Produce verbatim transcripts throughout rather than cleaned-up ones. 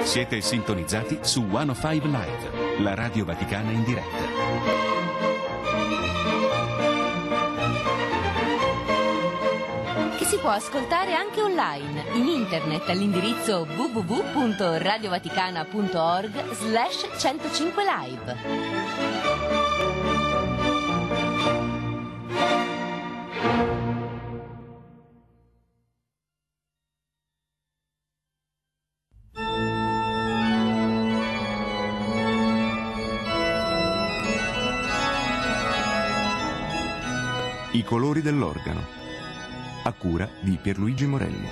Siete sintonizzati su centocinque Live, la radio vaticana in diretta. Che si può ascoltare anche online, in internet all'indirizzo w w w punto radiovaticana punto org slash centocinque live. I colori dell'organo, a cura di Pierluigi Morelli.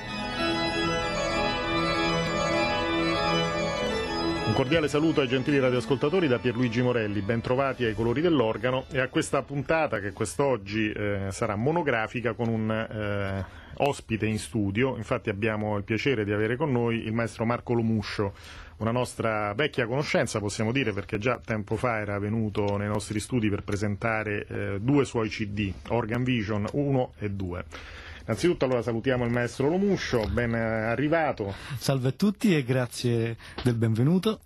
Un cordiale saluto ai gentili radioascoltatori da Pierluigi Morelli, ben trovati ai colori dell'organo e a questa puntata che quest'oggi eh, sarà monografica con un eh, ospite in studio. Infatti abbiamo il piacere di avere con noi il maestro Marco Lomuscio, una nostra vecchia conoscenza, possiamo dire, perché già tempo fa era venuto nei nostri studi per presentare eh, due suoi C D, Organ Vision uno e due. Innanzitutto allora salutiamo il maestro Lomuscio, ben arrivato. Salve a tutti e grazie del benvenuto.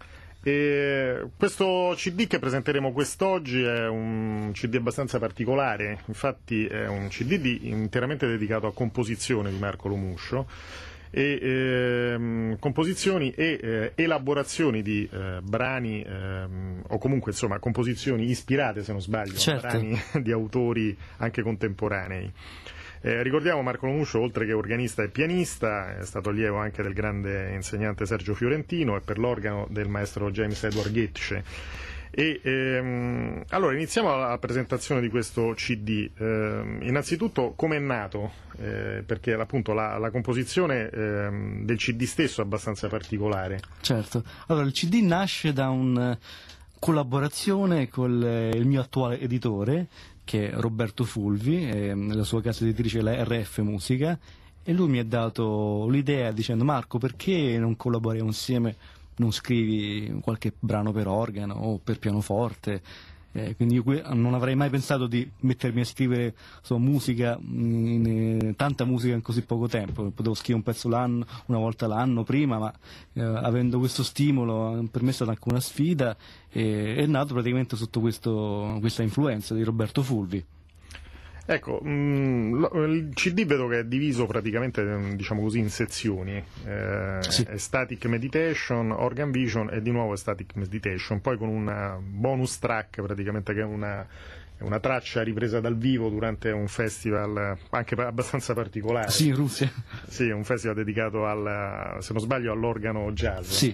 E questo C D che presenteremo quest'oggi è un C D abbastanza particolare, infatti è un C D di, interamente dedicato a composizione di Marco Lomuscio. E ehm, composizioni e eh, elaborazioni di eh, brani ehm, o comunque insomma composizioni ispirate, se non sbaglio, certo, a brani di autori anche contemporanei. Eh, ricordiamo Marco Lomuscio, oltre che organista e pianista, è stato allievo anche del grande insegnante Sergio Fiorentino e per l'organo del maestro James Edward Goetsche. E ehm, allora iniziamo la presentazione di questo C D. Eh, innanzitutto come è nato? Eh, perché appunto la, la composizione ehm, del C D stesso è abbastanza particolare. Certo, allora il C D nasce da una collaborazione con il mio attuale editore, che è Roberto Fulvi, eh, la sua casa editrice la R F Musica, e lui mi ha dato l'idea dicendo: Marco, perché non collaboriamo insieme? Non scrivi qualche brano per organo o per pianoforte? Eh, quindi io non avrei mai pensato di mettermi a scrivere so, musica, in, in, tanta musica in così poco tempo. Potevo scrivere un pezzo l'anno, una volta l'anno prima, ma eh, avendo questo stimolo per me è stata anche una sfida, e è nato praticamente sotto questo, questa influenza di Roberto Fulvi. Ecco, mh, il C D vedo che è diviso praticamente, diciamo così, in sezioni. Eh, sì. È Static Meditation, Organ Vision e di nuovo Static Meditation, poi con una bonus track praticamente che è una, è una traccia ripresa dal vivo durante un festival anche abbastanza particolare. Sì, in Russia. Sì, un festival dedicato al, se non sbaglio, all'organo jazz. Sì.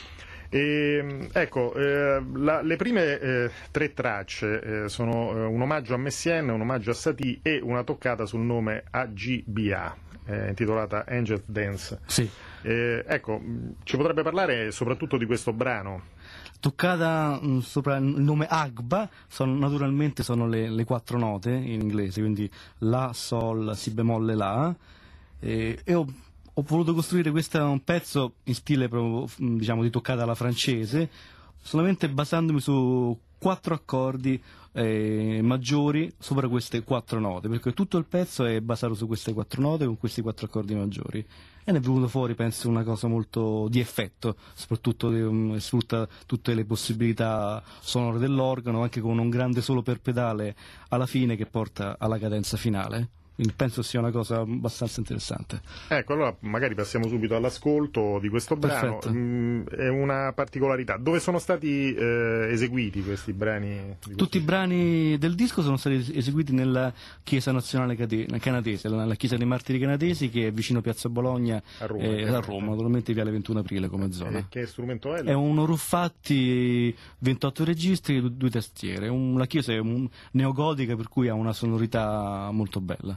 E, ecco, eh, la, le prime eh, tre tracce eh, sono eh, un omaggio a Messiaen, un omaggio a Satie e una toccata sul nome A G B A, eh, intitolata Angel Dance. Sì. Eh, ecco, ci potrebbe parlare soprattutto di questo brano? Toccata mh, sopra il nome Agba, sono, naturalmente sono le, le quattro note in inglese, quindi La, Sol, Si bemolle, La, e, e ho Ho voluto costruire questo un pezzo in stile proprio, diciamo, di toccata alla francese, solamente basandomi su quattro accordi eh, maggiori sopra queste quattro note, perché tutto il pezzo è basato su queste quattro note con questi quattro accordi maggiori. E ne è venuto fuori, penso, una cosa molto di effetto, soprattutto um, sfrutta tutte le possibilità sonore dell'organo, anche con un grande solo per pedale alla fine che porta alla cadenza finale. Quindi penso sia una cosa abbastanza interessante. Ecco, allora magari passiamo subito all'ascolto di questo brano. Mm, è una particolarità. Dove sono stati eh, eseguiti questi brani? Tutti i brani del disco sono stati eseguiti nella Chiesa Nazionale Canadese, la Chiesa dei Martiri Canadesi, che è vicino a Piazza Bologna, a Roma, eh, a Roma, naturalmente Viale ventuno Aprile come zona. E che strumento è? È un Ruffatti ventotto registri e due tastiere. Un, la chiesa è un neogotica, per cui ha una sonorità molto bella.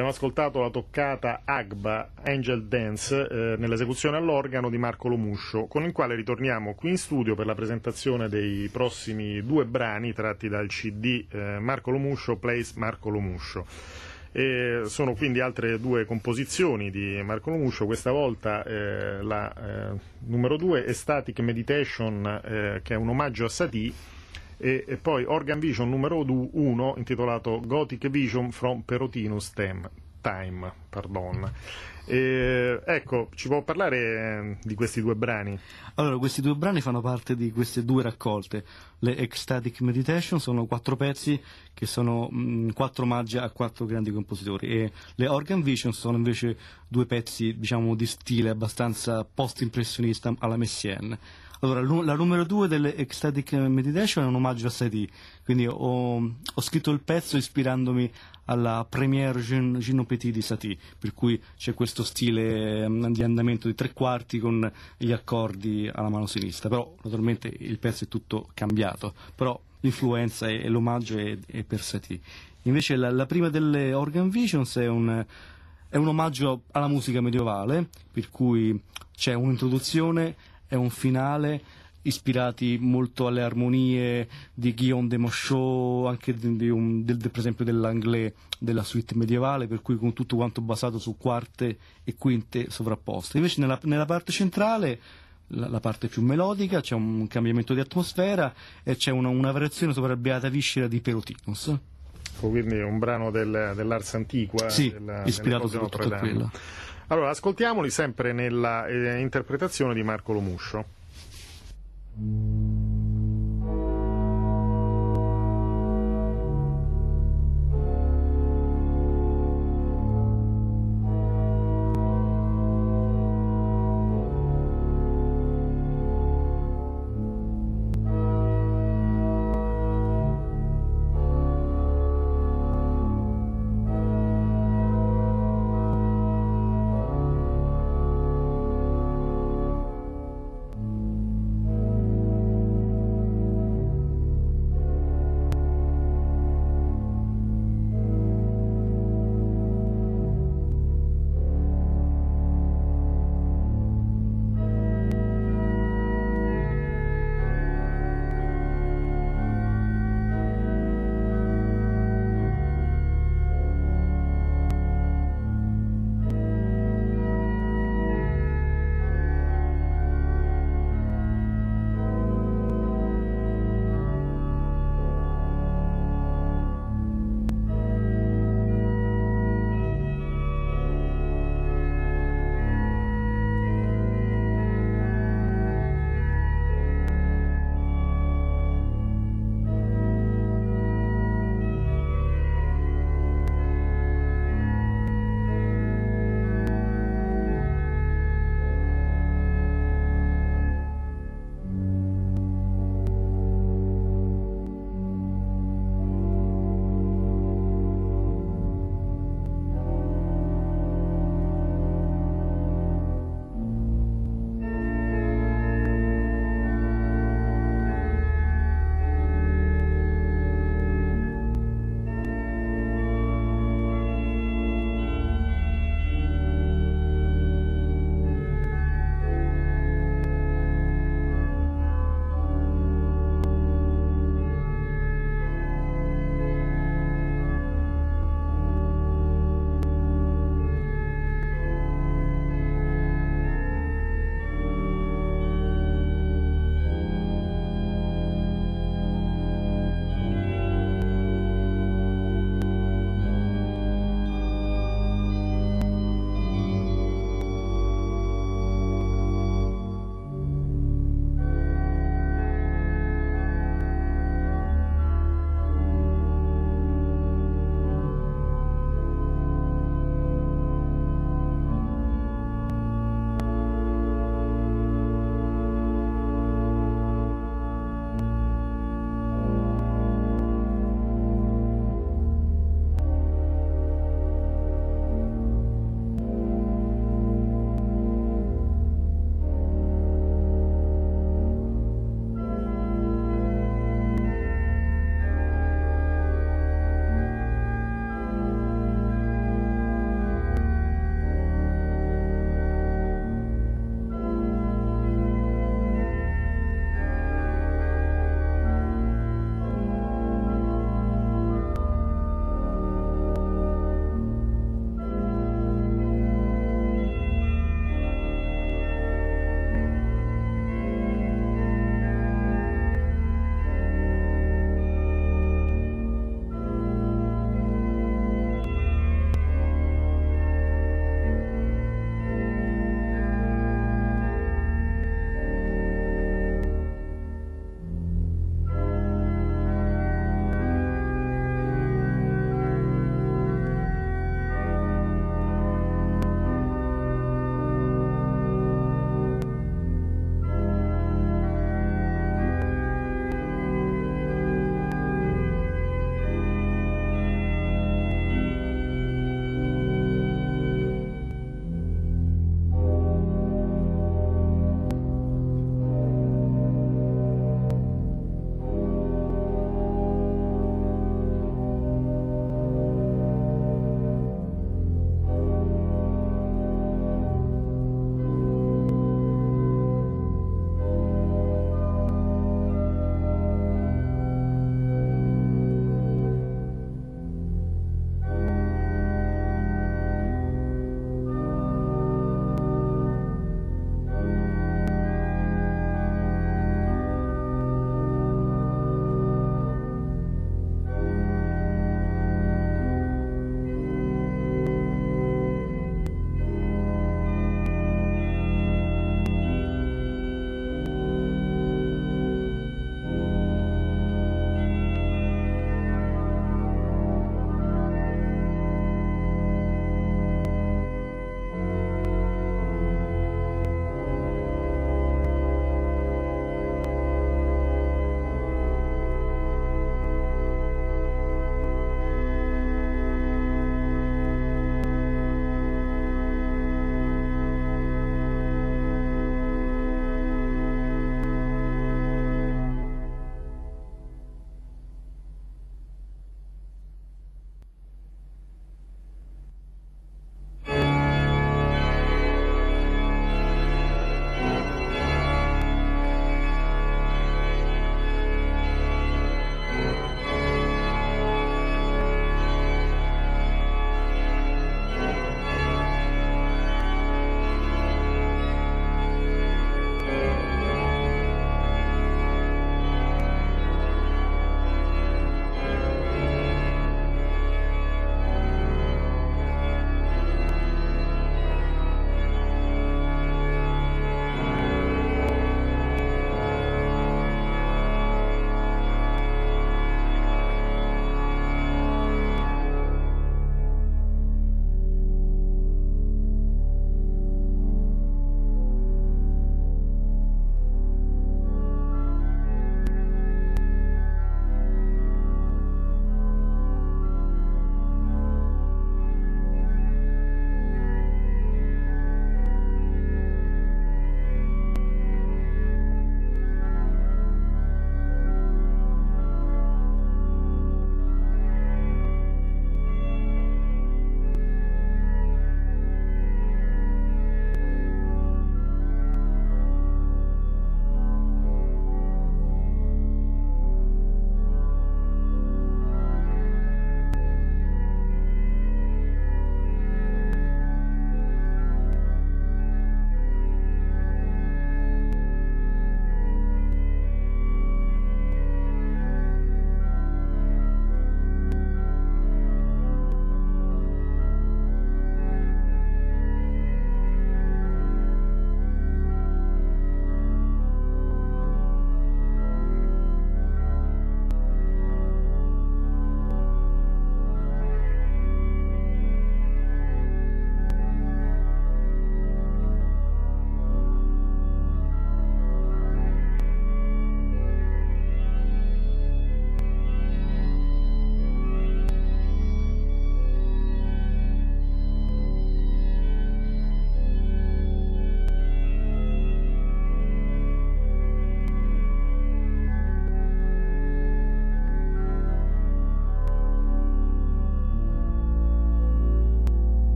Abbiamo ascoltato la toccata Agba, Angel Dance, eh, nell'esecuzione all'organo di Marco Lomuscio, con il quale ritorniamo qui in studio per la presentazione dei prossimi due brani tratti dal C D eh, Marco Lomuscio Plays Marco Lomuscio. E sono quindi altre due composizioni di Marco Lomuscio, questa volta eh, la eh, numero due Ecstatic Meditation, eh, che è un omaggio a Satie, e, e poi Organ Vision numero uno intitolato Gothic Vision from Perotinus Time, time pardon. E, ecco, ci può parlare eh, di questi due brani? Allora, questi due brani fanno parte di queste due raccolte. Le Ecstatic Meditation sono quattro pezzi che sono mh, quattro omaggi a quattro grandi compositori, e le Organ Vision sono invece due pezzi, diciamo, di stile abbastanza post-impressionista alla Messiaen. Allora, la numero due delle Ecstatic Meditation è un omaggio a Satie, quindi ho, ho scritto il pezzo ispirandomi alla Première Jean, Gino Petit di Satie, per cui c'è questo stile di andamento di tre quarti con gli accordi alla mano sinistra, però naturalmente il pezzo è tutto cambiato, però l'influenza e, e l'omaggio è, è per Satie. Invece la, la prima delle Organ Visions è un, è un omaggio alla musica medievale, per cui c'è un'introduzione e un finale ispirati molto alle armonie di Guillaume de Moschot, anche di, di un, del, per esempio dell'Anglais, della suite medievale, per cui con tutto quanto basato su quarte e quinte sovrapposte. Invece nella, nella parte centrale, la, la parte più melodica, c'è un cambiamento di atmosfera e c'è una, una variazione sopra la Beata Viscera di Perotinus. Quindi un brano del, dell'Ars Antiqua, sì, della, ispirato soprattutto a quello. Allora, ascoltiamoli sempre nella eh, interpretazione di Marco Lomuscio. Thank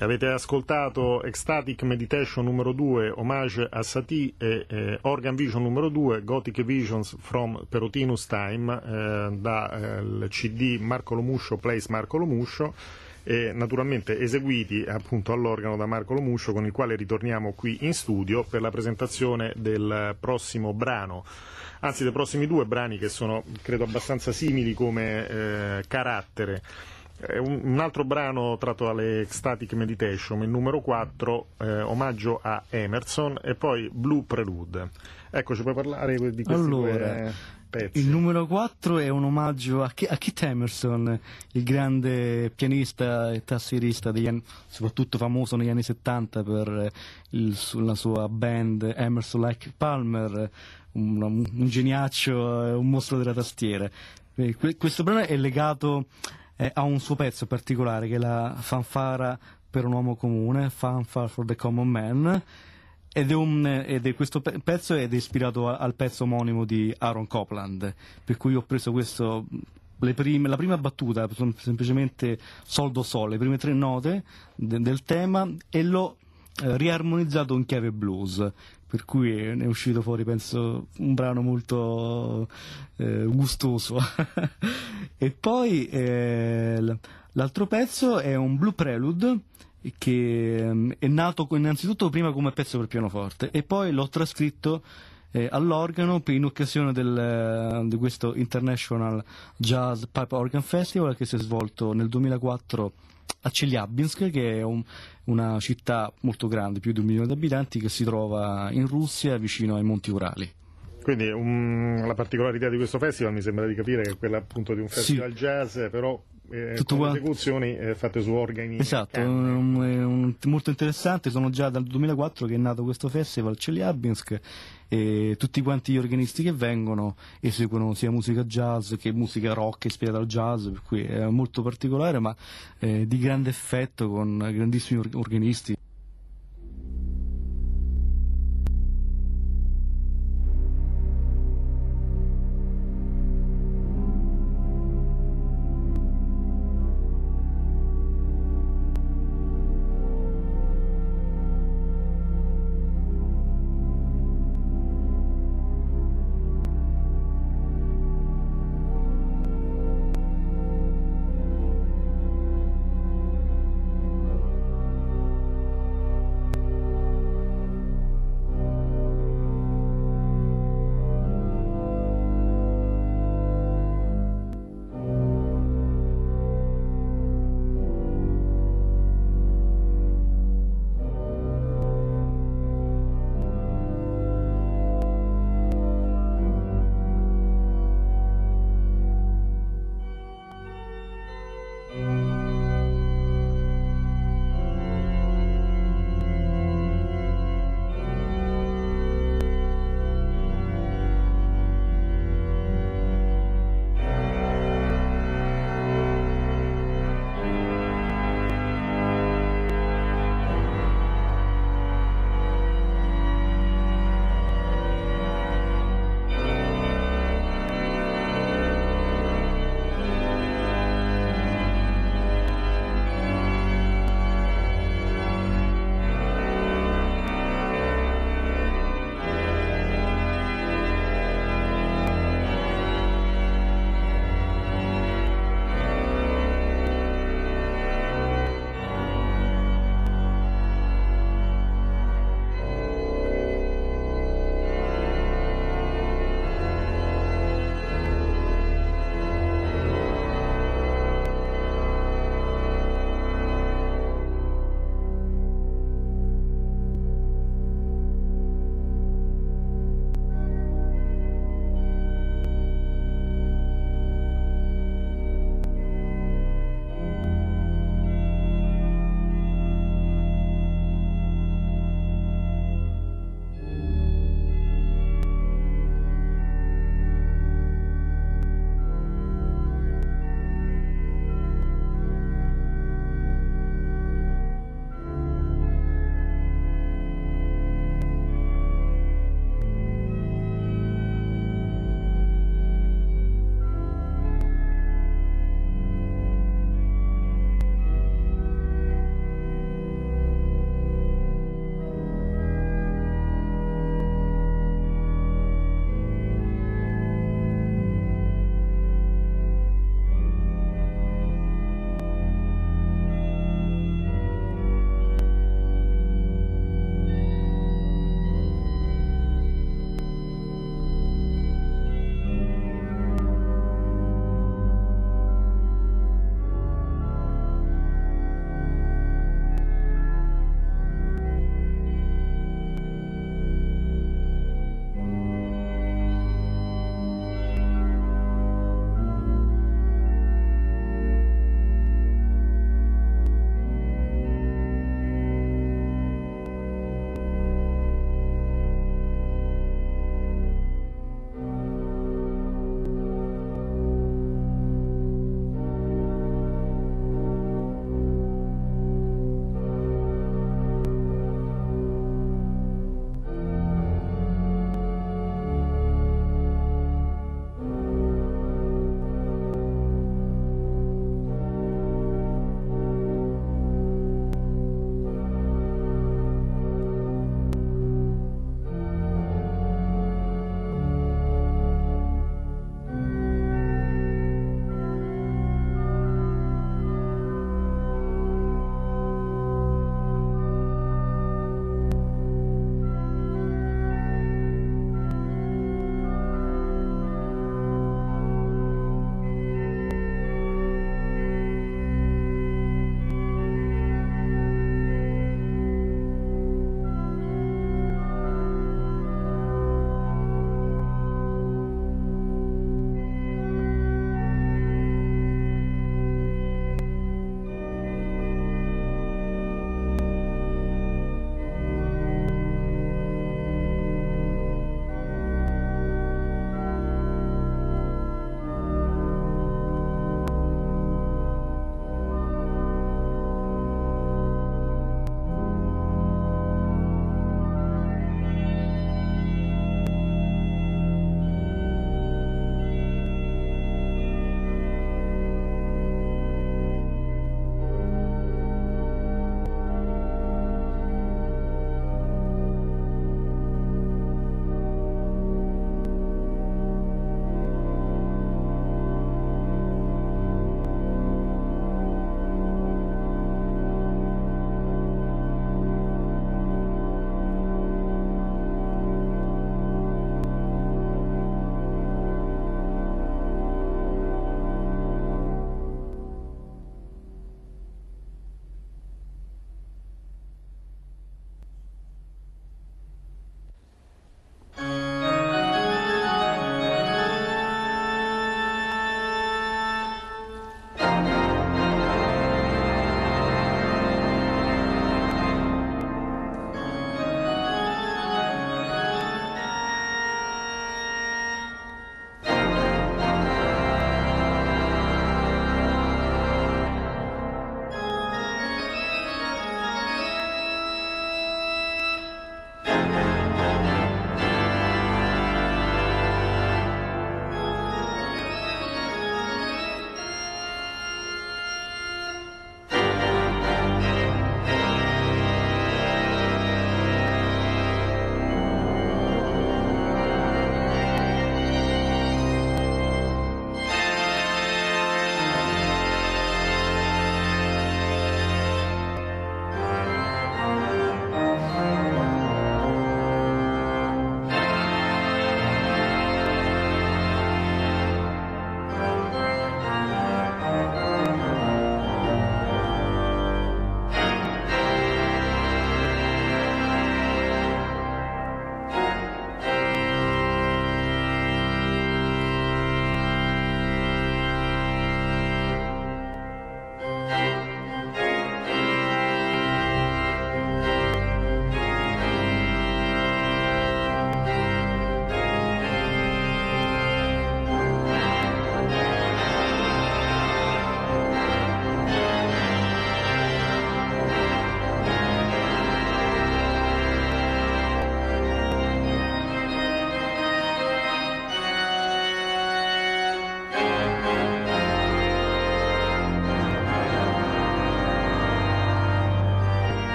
Avete ascoltato Ecstatic Meditation numero due, Homage a Satie, e eh, Organ Vision numero due, Gothic Visions from Perotinus Time, eh, dal eh, C D Marco Lomuscio, Plays Marco Lomuscio, e naturalmente eseguiti appunto all'organo da Marco Lomuscio, con il quale ritorniamo qui in studio per la presentazione del prossimo brano, anzi dei prossimi due brani, che sono credo abbastanza simili come eh, carattere. Un, un altro brano tratto dalle Ecstatic Meditation, il numero quattro, eh, Omaggio a Emerson, e poi Blue Prelude. Ecco, ci puoi parlare di questi allora, due pezzi? Il numero quattro è un omaggio a, K- a Keith Emerson, il grande pianista e tastierista degli anni, soprattutto famoso negli anni settanta per il, la sua band Emerson Lake Palmer, un, un geniaccio, un mostro della tastiera. Eh, que- questo brano è legato ha un suo pezzo particolare, che è la fanfara per un uomo comune, Fanfare for the Common Man, ed è, un, ed è questo pe- pezzo ed è ispirato a, al pezzo omonimo di Aaron Copland, per cui ho preso questo, le prime, la prima battuta, semplicemente sol do sol, le prime tre note de, del tema, e l'ho eh, riarmonizzato in chiave blues, per cui ne è uscito fuori, penso, un brano molto eh, gustoso. E poi eh, l'altro pezzo è un Blue Prelude, che è nato innanzitutto prima come pezzo per pianoforte, e poi l'ho trascritto eh, all'organo in occasione del, di questo International Jazz Pipe Organ Festival, che si è svolto nel duemilaquattro a Chelyabinsk, che è un, una città molto grande, più di un milione di abitanti, che si trova in Russia, vicino ai Monti Urali. Quindi um, la particolarità di questo festival mi sembra di capire che è quella appunto di un festival sì. jazz, però eh, con quanto... esecuzioni eh, fatte su organi. Esatto, è un, un, molto interessante. Sono già dal duemilaquattro che è nato questo festival Chelyabinsk, e tutti quanti gli organisti che vengono eseguono sia musica jazz che musica rock ispirata al jazz, per cui è molto particolare, ma eh, di grande effetto, con grandissimi organisti.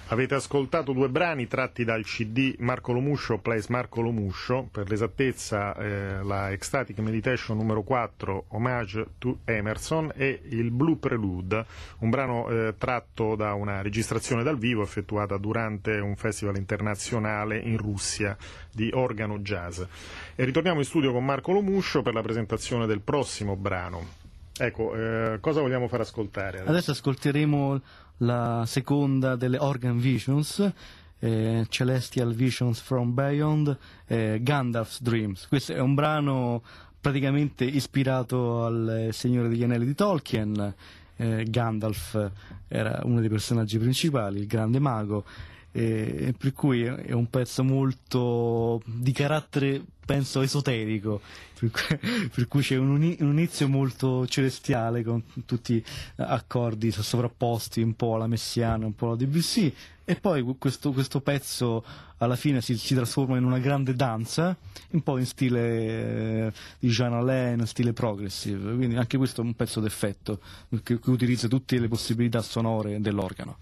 Avete ascoltato due brani tratti dal C D Marco Lomuscio Plays Marco Lomuscio, per l'esattezza eh, la Ecstatic Meditation numero quattro, Homage to Emerson, e il Blue Prelude, un brano eh, tratto da una registrazione dal vivo effettuata durante un festival internazionale in Russia di organo jazz. E ritorniamo in studio con Marco Lomuscio per la presentazione del prossimo brano. Ecco, eh, cosa vogliamo far ascoltare? Adesso, adesso ascolteremo la seconda delle Organ Visions, eh, Celestial Visions from Beyond, eh, Gandalf's Dreams. Questo è un brano praticamente ispirato al Signore degli Anelli di Tolkien. eh, Gandalf era uno dei personaggi principali, il grande mago, eh, per cui è un pezzo molto di carattere, penso, esoterico, per cui, per cui c'è un, uni, un inizio molto celestiale con tutti accordi sovrapposti, un po' alla Messiaen, un po' alla Debussy, e poi questo, questo pezzo alla fine si, si trasforma in una grande danza, un po' in stile eh, di Jean Alain, stile progressive, quindi anche questo è un pezzo d'effetto che, che utilizza tutte le possibilità sonore dell'organo.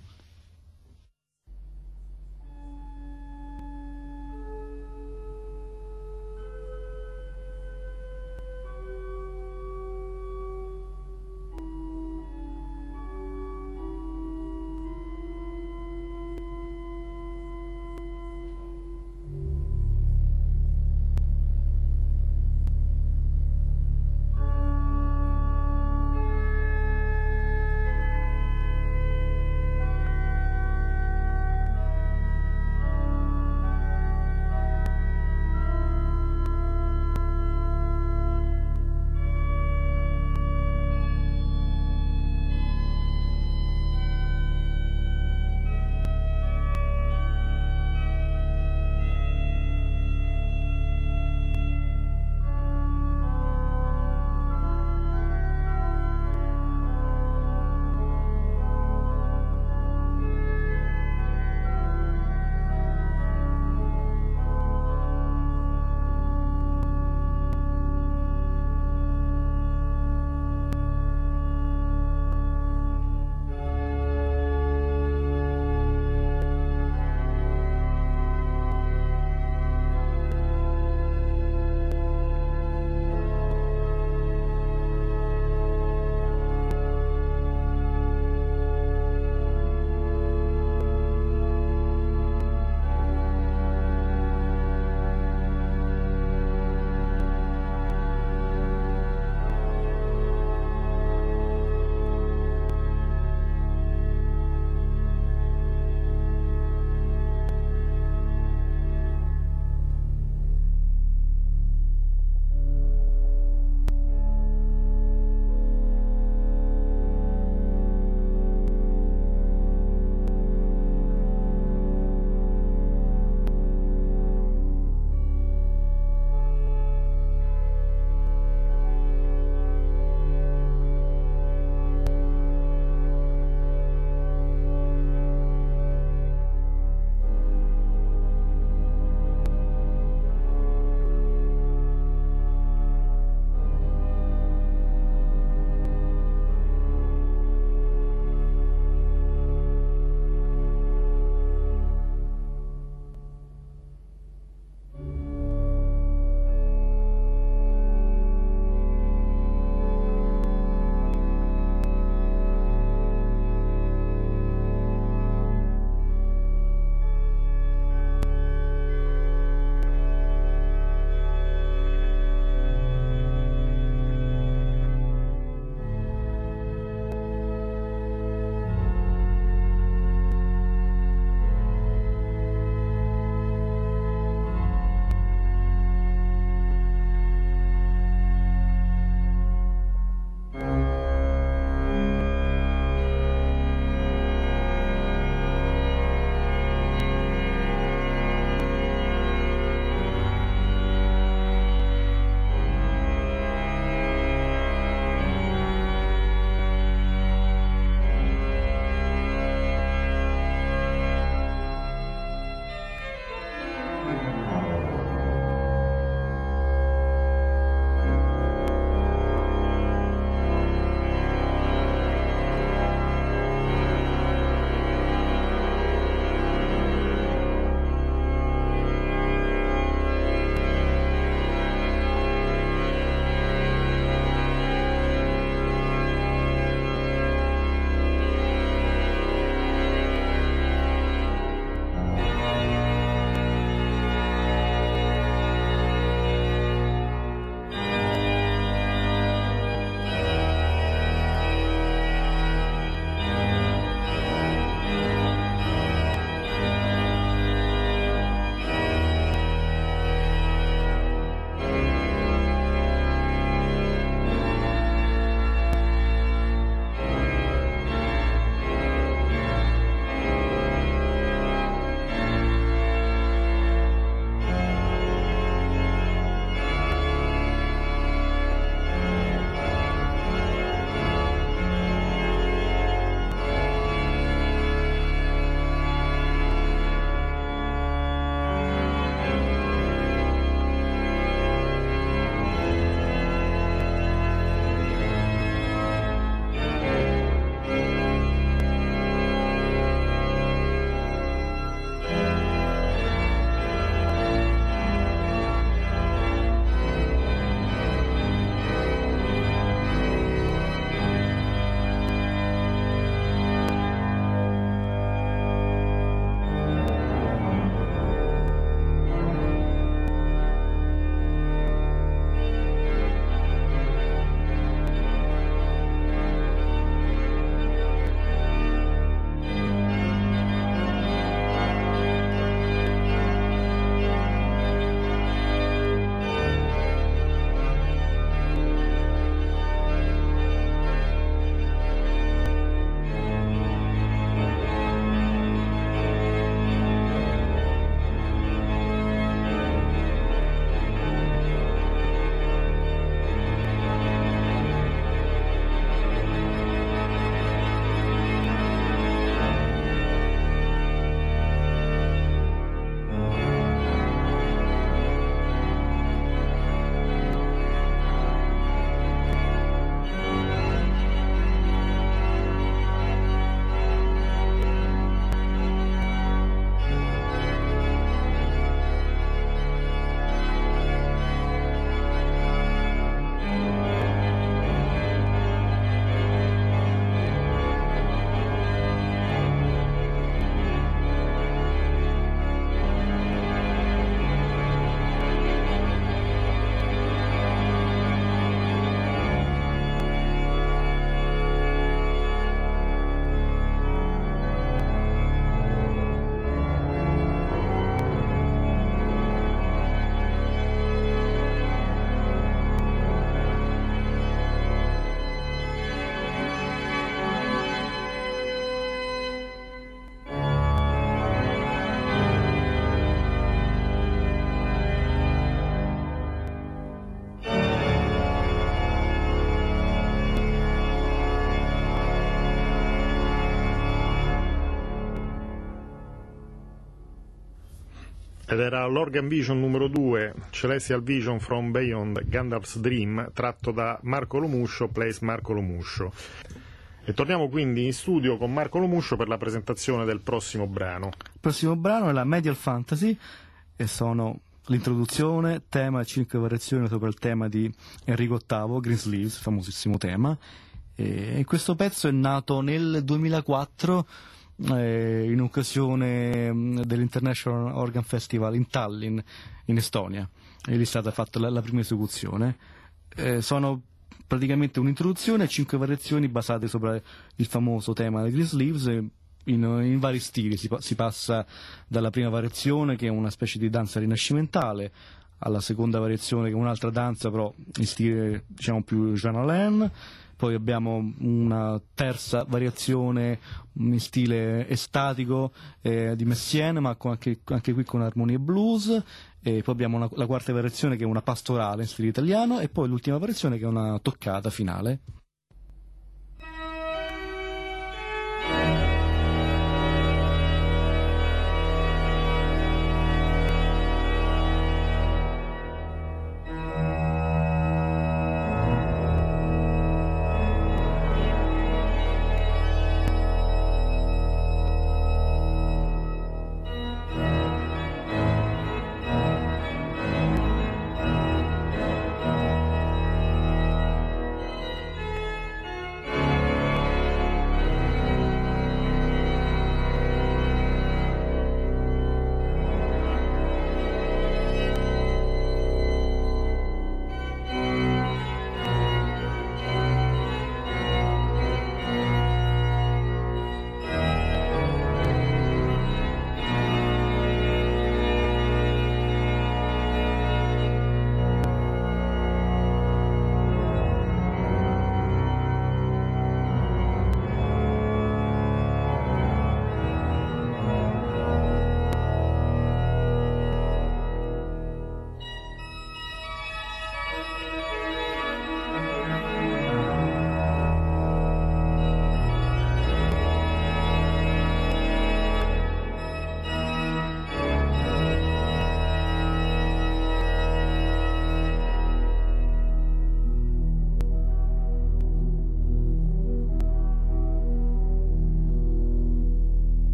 Ed era l'Organ Vision numero due, Celestial Vision from Beyond Gandalf's Dream, tratto da Marco Lomuscio, Plays Marco Lomuscio. E torniamo quindi in studio con Marco Lomuscio per la presentazione del prossimo brano. Il prossimo brano è la Medial Fantasy e sono l'introduzione, tema e cinque variazioni sopra il tema di Enrico ottavo, Greensleeves, famosissimo tema. E questo pezzo è nato nel duemilaquattro eh, in occasione dell'International Organ Festival in Tallinn, in Estonia, e lì è stata fatta la, la prima esecuzione. Eh, sono praticamente un'introduzione e cinque variazioni basate sopra il famoso tema di Greensleeves in, in vari stili. Si, si passa dalla prima variazione, che è una specie di danza rinascimentale, alla seconda variazione, che è un'altra danza però in stile, diciamo, più Jean Alain. Poi abbiamo una terza variazione in stile estatico eh, di Messiaen, ma con anche, anche qui con armonie blues. E poi abbiamo una, la quarta variazione, che è una pastorale in stile italiano, e poi l'ultima variazione, che è una toccata finale.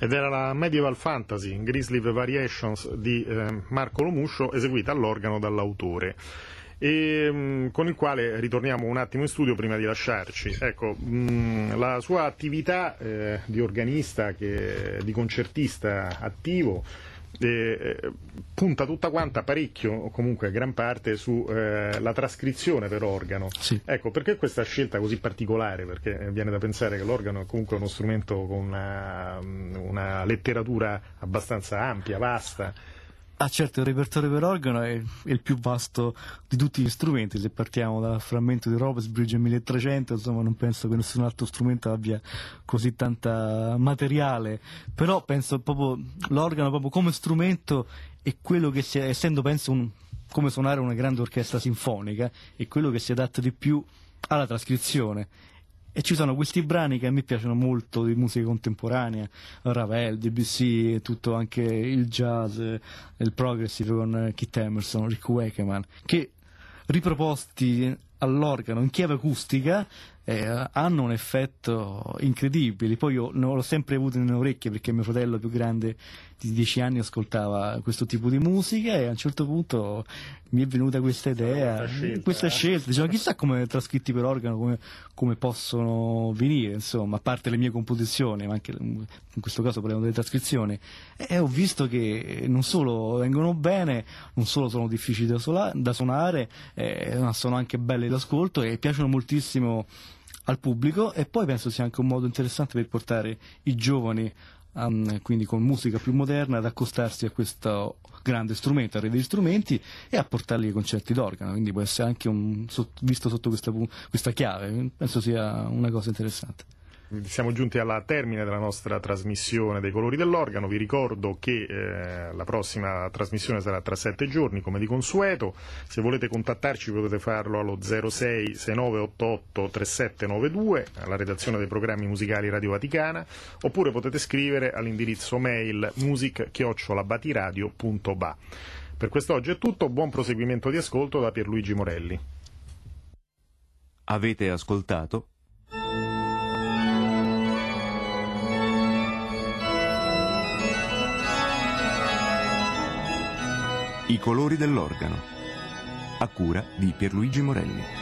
Ed era la Medieval Fantasy, Grizzly Variations di eh, Marco Lomuscio, eseguita all'organo dall'autore, e mh, con il quale ritorniamo un attimo in studio prima di lasciarci. Ecco, mh, la sua attività eh, di organista, che, di concertista attivo, eh, punta tutta quanta parecchio, o comunque gran parte, su eh, la trascrizione per organo. Sì. Ecco, perché questa scelta così particolare? Perché viene da pensare che l'organo è comunque uno strumento con una, una letteratura abbastanza ampia, vasta. Ah certo, il repertorio per organo è, è il più vasto di tutti gli strumenti. Se partiamo dal frammento di Rovesbridge milletrecento, insomma non penso che nessun altro strumento abbia così tanta materiale, però penso proprio l'organo proprio come strumento è quello che si, essendo penso un, come suonare una grande orchestra sinfonica, è quello che si adatta di più alla trascrizione. E ci sono questi brani che a me piacciono molto di musica contemporanea, Ravel, Debussy, tutto anche il jazz, il progressive con Keith Emerson, Rick Wakeman, che riproposti all'organo in chiave acustica eh, hanno un effetto incredibile. Poi io l'ho sempre avuto nelle orecchie perché mio fratello più grande di dieci anni ascoltava questo tipo di musica, e a un certo punto mi è venuta questa idea, questa scelta, questa scelta. Dicevo, chissà come trascritti per organo come, come possono venire, insomma, a parte le mie composizioni, ma anche in questo caso parliamo delle trascrizioni, e ho visto che non solo vengono bene, non solo sono difficili da, sola, da suonare, eh, ma sono anche belli d'ascolto e piacciono moltissimo al pubblico. E poi penso sia anche un modo interessante per portare i giovani, Um, quindi con musica più moderna, ad accostarsi a questo grande strumento, a rete di strumenti, e a portarli ai concerti d'organo, quindi può essere anche un, visto sotto questa, questa chiave. Penso sia una cosa interessante. Siamo giunti alla termine della nostra trasmissione dei colori dell'organo. Vi ricordo che eh, la prossima trasmissione sarà tra sette giorni, come di consueto. Se volete contattarci potete farlo allo zero sei sei nove otto otto tre sette nove due, alla redazione dei programmi musicali Radio Vaticana, oppure potete scrivere all'indirizzo mail music chiocciola batiradio punto ba. Per quest'oggi è tutto, buon proseguimento di ascolto da Pierluigi Morelli. Avete ascoltato I colori dell'organo, a cura di Pierluigi Morelli.